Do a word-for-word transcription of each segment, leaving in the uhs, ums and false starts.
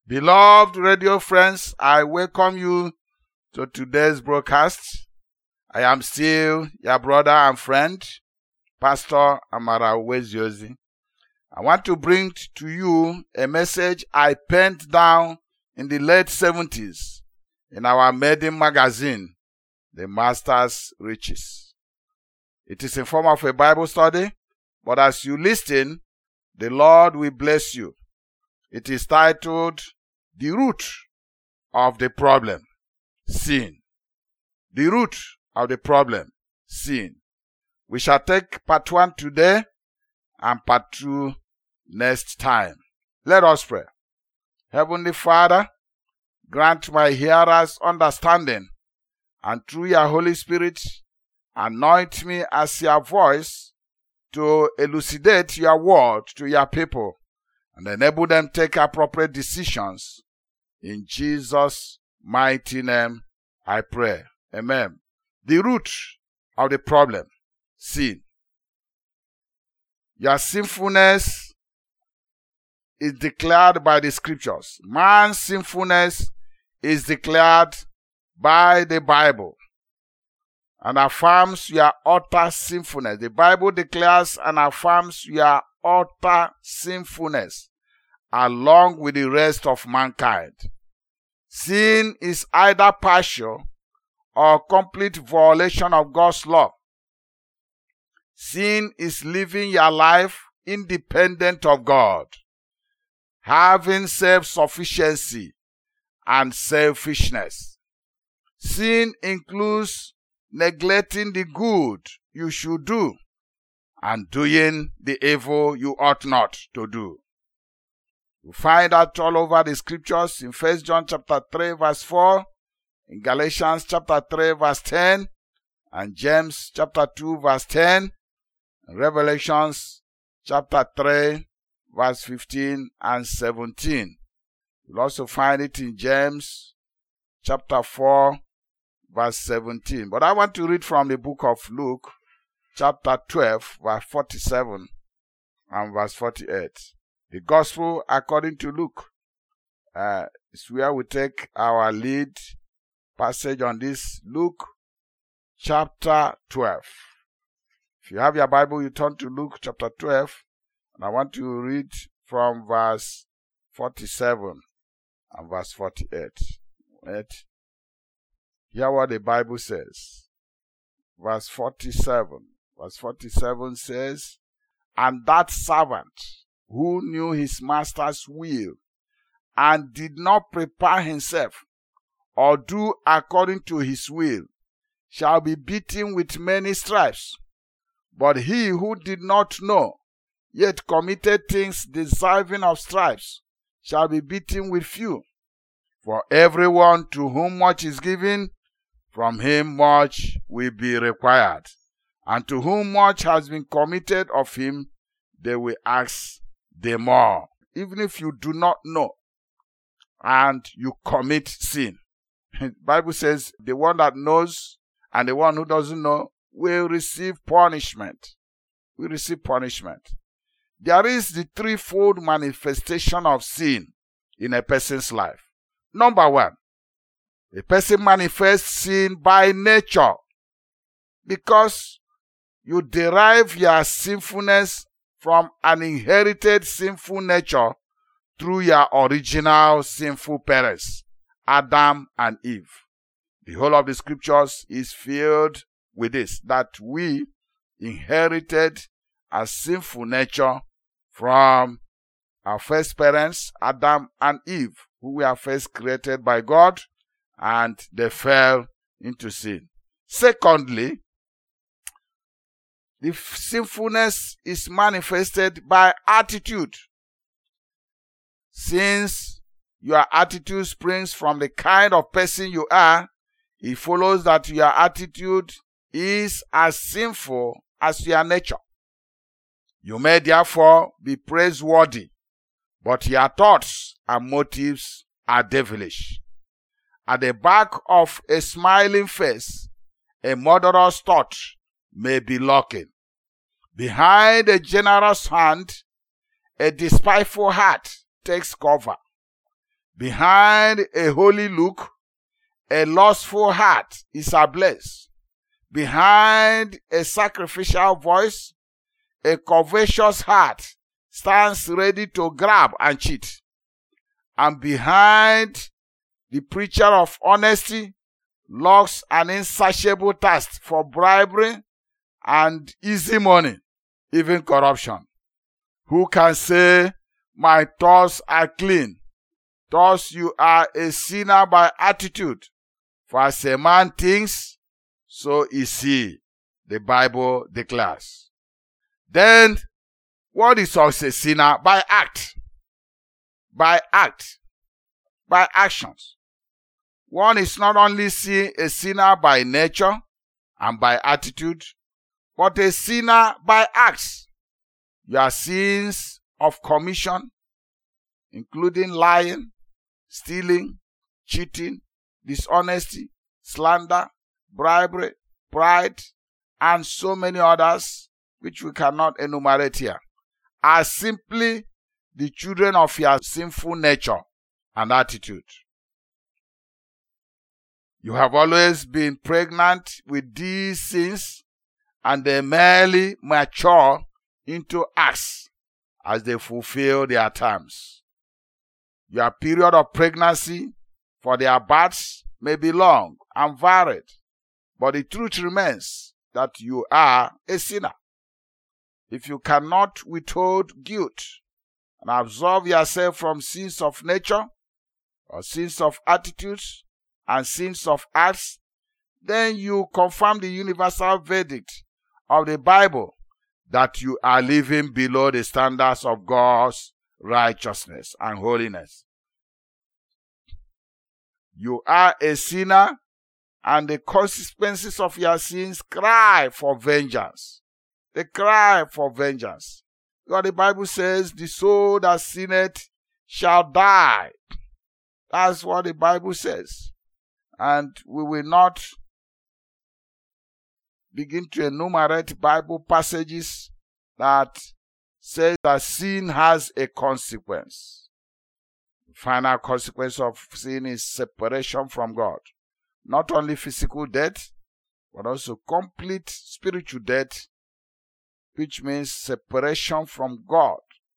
Beloved radio friends, I welcome you to today's broadcast. I am still your brother and friend, Pastor Amara Uweziozi. I want to bring to you a message I penned down in the late seventies in our maiden magazine, The Master's Riches. It is in form of a Bible study, but as you listen, the Lord will bless you. It is titled, The Root of the Problem, Sin. The Root of the Problem, Sin. We shall take part one today and part two next time. Let us pray. Heavenly Father, grant my hearers understanding, and through your Holy Spirit, anoint me as your voice to elucidate your word to your people and enable them to take appropriate decisions. In Jesus' mighty name, I pray. Amen. The root of the problem, sin. Your sinfulness is declared by the scriptures. Man's sinfulness is declared by the Bible and affirms your utter sinfulness. The Bible declares and affirms your utter sinfulness along with the rest of mankind. Sin is either partial or complete violation of God's law. Sin is living your life independent of God, having self-sufficiency and selfishness. Sin includes neglecting the good you should do and doing the evil you ought not to do. We find that all over the scriptures in First John chapter three verse four, in Galatians chapter three verse ten, and James chapter two verse ten, and Revelations chapter three verse fifteen and seventeen. You'll also find it in James chapter four verse seventeen. But I want to read from the book of Luke chapter twelve verse forty-seven and verse forty-eight. The Gospel according to Luke uh, is where we take our lead passage on this. Luke chapter twelve. If you have your Bible, you turn to Luke chapter twelve, and I want to read from verse forty-seven and verse forty-eight. Right? Hear what the Bible says. Verse forty-seven. Verse forty-seven says, And that servant who knew his master's will and did not prepare himself or do according to his will shall be beaten with many stripes. But he who did not know, yet committed things deserving of stripes, shall be beaten with few. For everyone to whom much is given, from him much will be required. And to whom much has been committed of him, they will ask the more. Even if you do not know and you commit sin. The Bible says the one that knows and the one who doesn't know will receive punishment. Will receive punishment. There is the threefold manifestation of sin in a person's life. Number one, a person manifests sin by nature because you derive your sinfulness from an inherited sinful nature through your original sinful parents, Adam and Eve. The whole of the scriptures is filled with this, that we inherited a sinful nature from our first parents, Adam and Eve, who were first created by God, and they fell into sin. Secondly, the sinfulness is manifested by attitude. Since your attitude springs from the kind of person you are, it follows that your attitude is as sinful as your nature. You may therefore be praiseworthy, but your thoughts and motives are devilish. At the back of a smiling face, a murderous thought may be lurking. Behind a generous hand, a despiteful heart takes cover. Behind a holy look, a lustful heart is ablaze. Behind a sacrificial voice, a covetous heart stands ready to grab and cheat. And behind the preacher of honesty lurks an insatiable thirst for bribery and easy money, even corruption. Who can say, my thoughts are clean? Thus you are a sinner by attitude. For as a man thinks, so is he, the Bible declares. Then, what is also a sinner? By act. By act. By actions. One is not only see a sinner by nature and by attitude, but a sinner by acts. Your sins of commission, including lying, stealing, cheating, dishonesty, slander, bribery, pride, and so many others, which we cannot enumerate here, are simply the children of your sinful nature and attitude. You have always been pregnant with these sins, and they merely mature into acts as they fulfill their terms. Your period of pregnancy for their births may be long and varied, but the truth remains that you are a sinner. If you cannot withhold guilt and absolve yourself from sins of nature, or sins of attitudes, and sins of acts, then you confirm the universal verdict of the Bible that you are living below the standards of God's righteousness and holiness. You are a sinner, and the consequences of your sins cry for vengeance. They cry for vengeance. Because the Bible says, the soul that sinneth shall die. That's what the Bible says. And we will not begin to enumerate Bible passages that say that sin has a consequence. The final consequence of sin is separation from God. Not only physical death, but also complete spiritual death, which means separation from God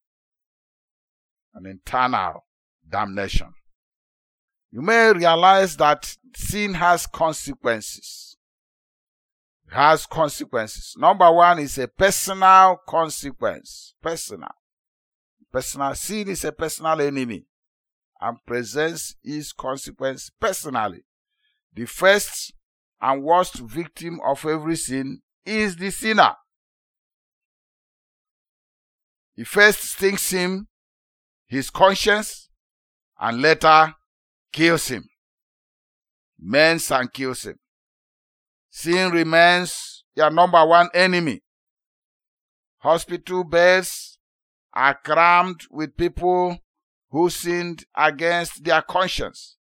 and eternal damnation. You may realize that sin has consequences. It has consequences. Number one is a personal consequence. Personal. Personal. Sin is a personal enemy and presents its consequence personally. The first and worst victim of every sin is the sinner. He first stings him, his conscience, and later kills him. Maims and kills him. Sin remains your number one enemy. Hospital beds are crammed with people who sinned against their conscience.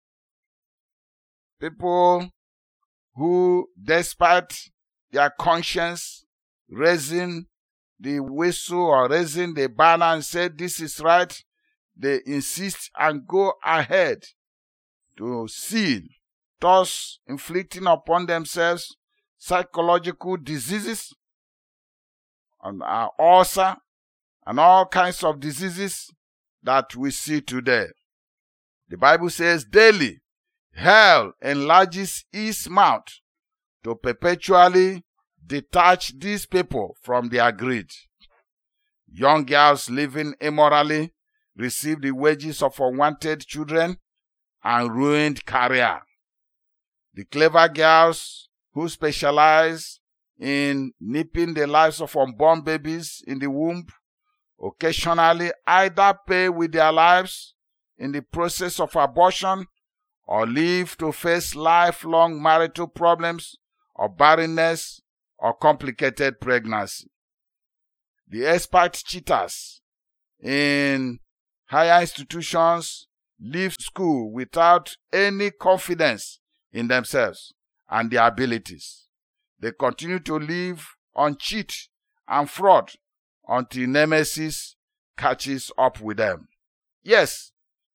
People who, despite their conscience, raising the whistle or raising the banner and said, this is right, they insist and go ahead to sin, thus inflicting upon themselves psychological diseases and uh, ulcer and all kinds of diseases that we see today. The Bible says daily, hell enlarges its mouth to perpetually detach these people from their greed. Young girls living immorally receive the wages of unwanted children and ruined career. The clever girls who specialize in nipping the lives of unborn babies in the womb occasionally either pay with their lives in the process of abortion or live to face lifelong marital problems or barrenness or complicated pregnancy. The expert cheaters in higher institutions leave school without any confidence in themselves and their abilities. They continue to live on cheat and fraud until nemesis catches up with them. Yes,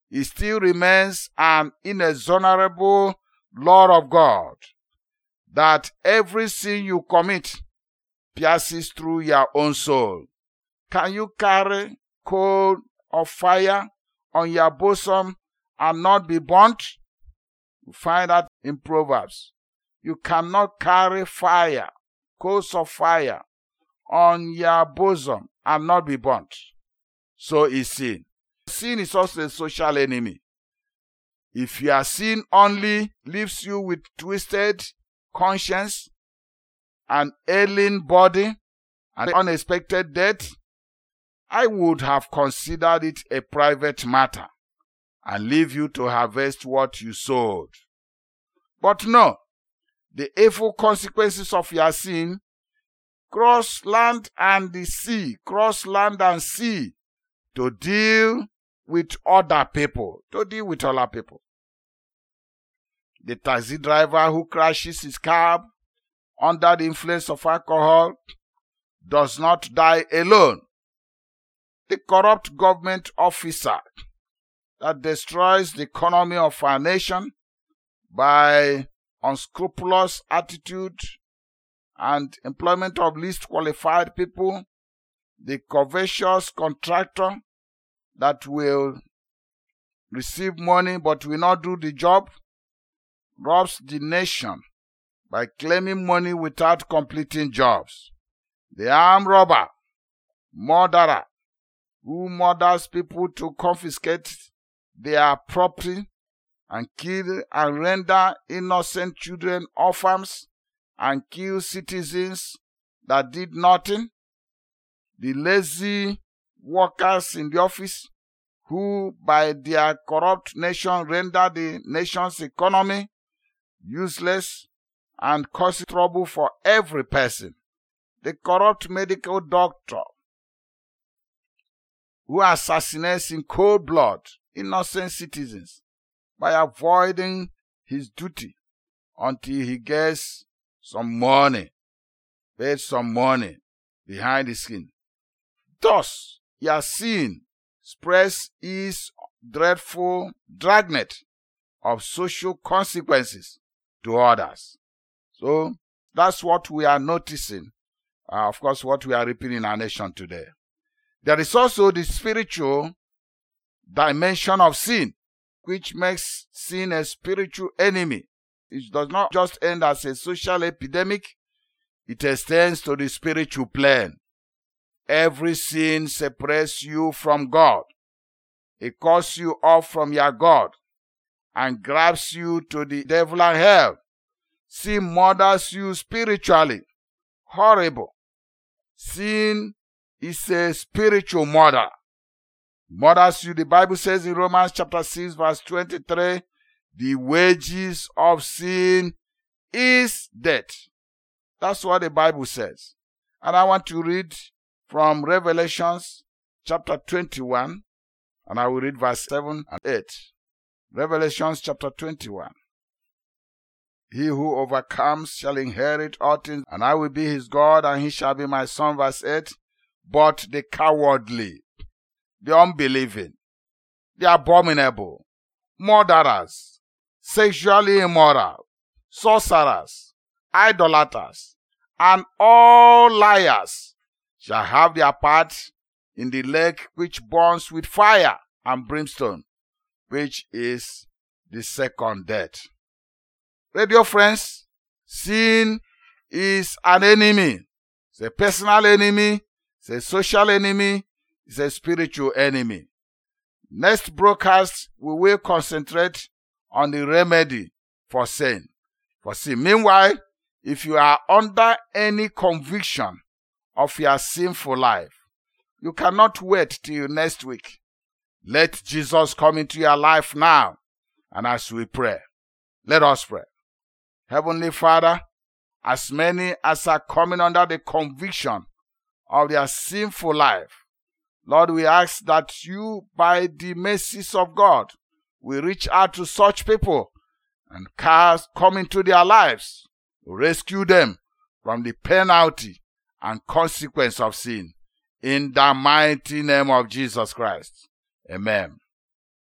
it still remains an inexorable law of God that every sin you commit pierces through your own soul. Can you carry coal of fire on your bosom and not be burnt? You find that in Proverbs. You cannot carry fire, coals of fire, on your bosom and not be burnt. So is sin. Sin is also a social enemy. If your sin only leaves you with twisted conscience, an ailing body, and unexpected death, I would have considered it a private matter and leave you to harvest what you sowed. But no, the evil consequences of your sin cross land and the sea, cross land and sea to deal with other people, to deal with other people. The taxi driver who crashes his cab under the influence of alcohol does not die alone. The corrupt government officer that destroys the economy of our nation by unscrupulous attitude and employment of least qualified people, the covetous contractor that will receive money but will not do the job, robs the nation by claiming money without completing jobs. The armed robber, murderer, who murders people to confiscate their property and kill and render innocent children orphans and kill citizens that did nothing. The lazy workers in the office who by their corrupt nation render the nation's economy useless and cause trouble for every person. The corrupt medical doctor who assassinates in cold blood innocent citizens by avoiding his duty until he gets some money, paid some money behind the skin. Thus, your sin spreads its dreadful dragnet of social consequences to others. So, that's what we are noticing. Uh, of course, what we are reaping in our nation today. There is also the spiritual dimension of sin, which makes sin a spiritual enemy. It does not just end as a social epidemic, it extends to the spiritual plane. Every sin separates you from God. It cuts you off from your God and grabs you to the devil and hell. Sin murders you spiritually. Horrible. Sin is a spiritual murder. Murders you, the Bible says in Romans chapter six verse twenty-three, the wages of sin is death. That's what the Bible says. And I want to read from Revelations chapter twenty-one, and I will read verse seven and eight. Revelations chapter twenty-one. He who overcomes shall inherit all things, and I will be his God, and he shall be my son. Verse eight. But the cowardly, the unbelieving, the abominable, murderers, sexually immoral, sorcerers, idolaters, and all liars shall have their part in the lake which burns with fire and brimstone, which is the second death. Radio friends, sin is an enemy. It's a personal enemy, it's a social enemy, it's a spiritual enemy. Next broadcast, we will concentrate on the remedy for sin. For sin. Meanwhile, if you are under any conviction of your sinful life, you cannot wait till next week. Let Jesus come into your life now. And as we pray, let us pray. Heavenly Father, as many as are coming under the conviction of their sinful life, Lord, we ask that you, by the mercies of God, will reach out to such people and cast, come into their lives, rescue them from the penalty and consequence of sin. In the mighty name of Jesus Christ. Amen.